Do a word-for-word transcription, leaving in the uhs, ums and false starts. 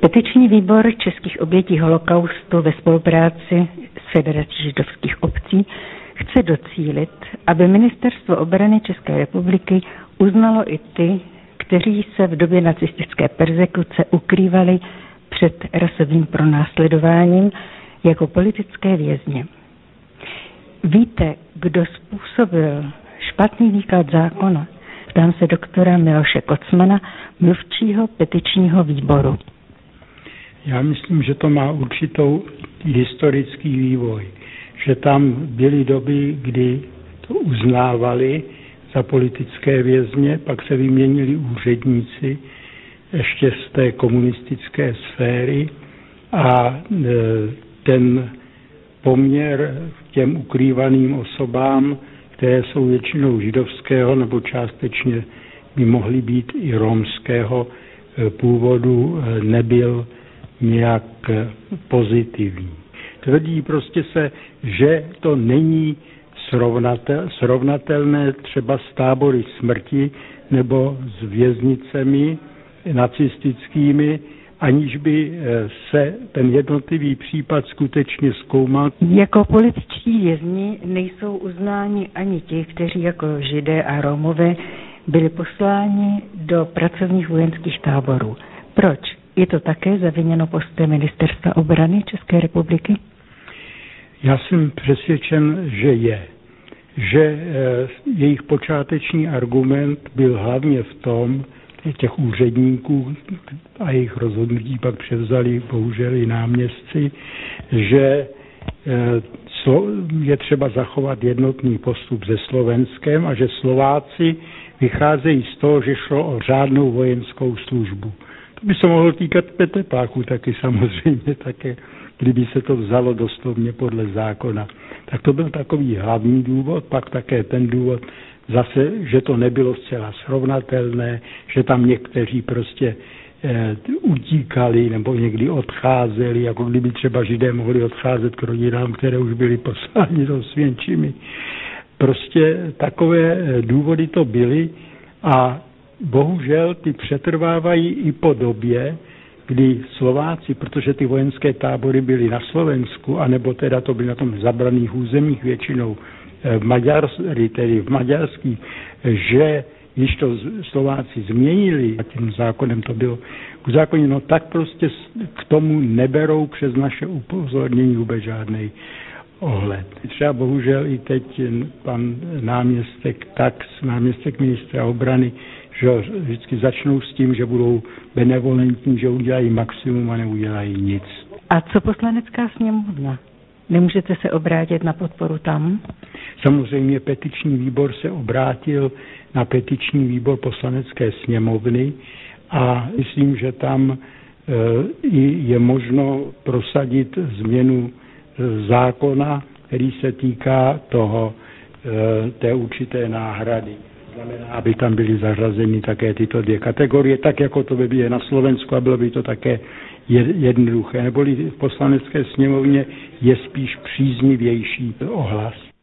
Petiční výbor českých obětí holokaustu ve spolupráci s Federací židovských obcí chce docílit, aby Ministerstvo obrany České republiky uznalo i ty, kteří se v době nacistické perzekuce ukrývali před rasovým pronásledováním jako politické vězně. Víte, kdo způsobil špatný výklad zákona? Ptám se doktora Miloše Kocmana, mluvčího petičního výboru. Já myslím, že to má určitou historický vývoj. Že tam byly doby, kdy to uznávali za politické vězně, pak se vyměnili úředníci ještě z té komunistické sféry a ten poměr těm ukrývaným osobám, které jsou většinou židovského nebo částečně by mohly být i romského původu, nebyl nějak pozitivní. Tvrdí prostě se, že to není srovnatel, srovnatelné třeba s tábory smrti nebo s věznicemi nacistickými, aniž by se ten jednotlivý případ skutečně zkoumal. Jako političtí vězni nejsou uznáni ani ti, kteří jako Židé a Romové byli posláni do pracovních vojenských táborů. Proč? Je to také zaviněno postem Ministerstva obrany České republiky? Já jsem přesvědčen, že je. Že jejich počáteční argument byl hlavně v tom, těch úředníků a jejich rozhodnutí pak převzali bohužel i náměstci, že je třeba zachovat jednotný postup se Slovenskem a že Slováci vycházejí z toho, že šlo o řádnou vojenskou službu. To by se mohlo týkat Petepáků taky samozřejmě, také, kdyby se to vzalo doslovně podle zákona. Tak to byl takový hlavní důvod, pak také ten důvod zase, že to nebylo zcela srovnatelné, že tam někteří prostě eh, utíkali nebo někdy odcházeli, jako kdyby třeba Židé mohli odcházet k rodinám, které už byly posláni do Svěnčimi. Prostě takové důvody to byly a bohužel ty přetrvávají i po době, kdy Slováci, protože ty vojenské tábory byly na Slovensku, anebo teda to byly na tom zabraných územích většinou v Maďarsku, tedy v maďarských, že když to Slováci změnili, a tím zákonem to bylo uzákoněno, tak prostě k tomu neberou přes naše upozornění vůbec žádnej ohled. Třeba bohužel i teď pan náměstek, tak náměstek ministra obrany, že vždycky začnou s tím, že budou benevolentní, že udělají maximum a neudělají nic. A co Poslanecká sněmovna? Nemůžete se obrátit na podporu tam? Samozřejmě petiční výbor se obrátil na petiční výbor Poslanecké sněmovny a myslím, že tam je možno prosadit změnu zákona, který se týká toho, té určité náhrady. Znamená, aby tam byly zařazeny také tyto dvě kategorie, tak jako to by bylo na Slovensku a bylo by to také jednoduché. Neboli v Poslanecké sněmovně je spíš příznivější ohlas.